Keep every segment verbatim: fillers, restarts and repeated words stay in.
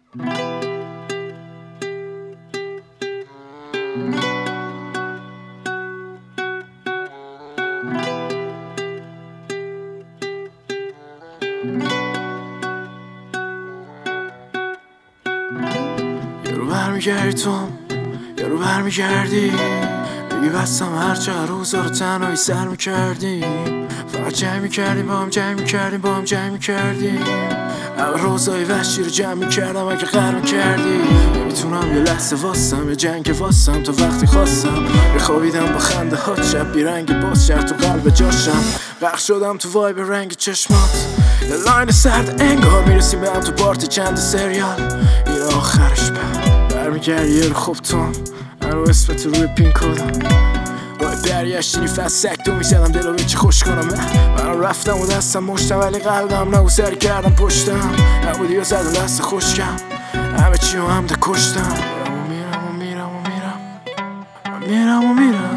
یه رو برمیگردی تو یه رو برمیگردی بگی بستم هرچه روزا رو تنهایی سر میکردیم فقط جمع میکردیم با هم جمع میکردیم با هم جمع میکردیم اول روزای وحشی رو جمع میکردم اگه غر میکردی نمیتونم یه لحظه واسم یه جنگ واسم تا وقتی خواستم خوابیدم با خنده هات شب بیرنگ باز شد تو قلب جاشم غرق شدم تو وایب رنگ چشمات یه لاین سرد انگار میرسیم به هم تو پارتی چند سریال این آخرش بر برمیگردی یه رو خوب تون رو اسمت روی پین کدم رای بریشتینی فست سکتو میزدم دلو به چی خوش کنم من رفتم و دستم مشتم ولی قلبم نبو سر کردم پشتم نبودی و زدم دست خوشکم همه چی رو هم ده کشتم میرم و میرم و میرم و میرم و میرم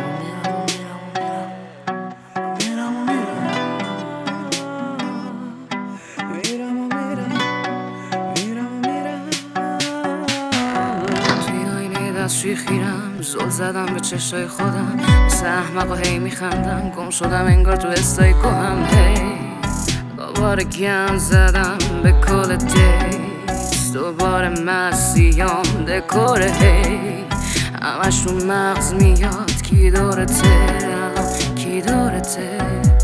توی خیرم زل زدم به چشای خودم مثل احمق و هی میخندم گم شدم انگار تو استای کوهم هی دوباره گم زدم به کل دیست دوباره مسیام دکوره هی همش رو مغز میاد کی دورته الان کی دورته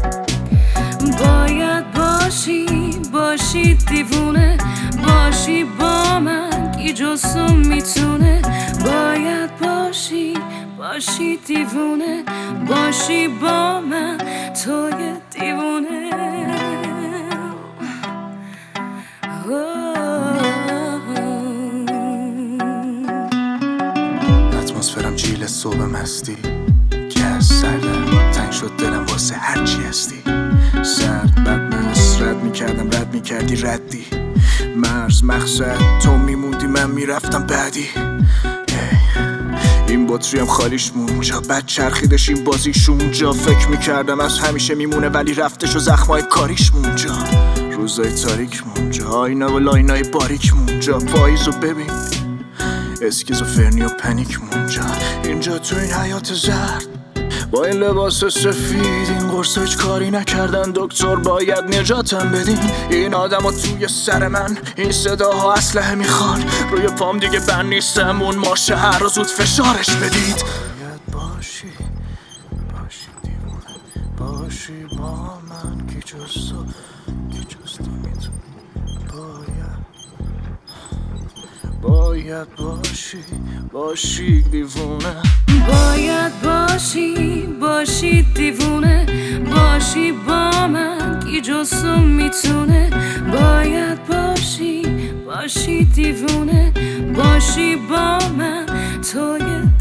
باید باشی باشی دیوونه باشی با من کی جزو میتونه باید باشی باشی دیوونه باشی با من توی دیوونه اتمسفرم جیل صبح مستی که از سردم تنگ شد دلم واسه هرچی هستی سرد بدمست رد میکردم رد میکردی ردی مرز مقصد تو میموندی من میرفتم بعدی این بطریم خالیش مونجا بد چرخیدش این بازیش اونجا فکر میکردم از همیشه میمونه ولی رفتش و زخمای کاریش مونجا روزای تاریک مونجا آینه و لاینای باریک مونجا پاییزو ببین اسکیزوفرنی و پنیک مونجا اینجا تو این حیات زرد با این لباس سفید این قرص هیچ کاری نکردن دکتر باید نجاتم بدین این آدم ها توی سر من این صداها اسلحه میخوان روی پام دیگه بند نیستم اون ماشه هر رو زود فشارش بدید باید باشی باشی دیوونه باشی با من کی جستو کی جستو میتونی باید باید باشی باشی دیوونه باید باشی باشی دیوونه باشی با من کی جزو میتونه باید باشی باشی دیوونه باشی با من توی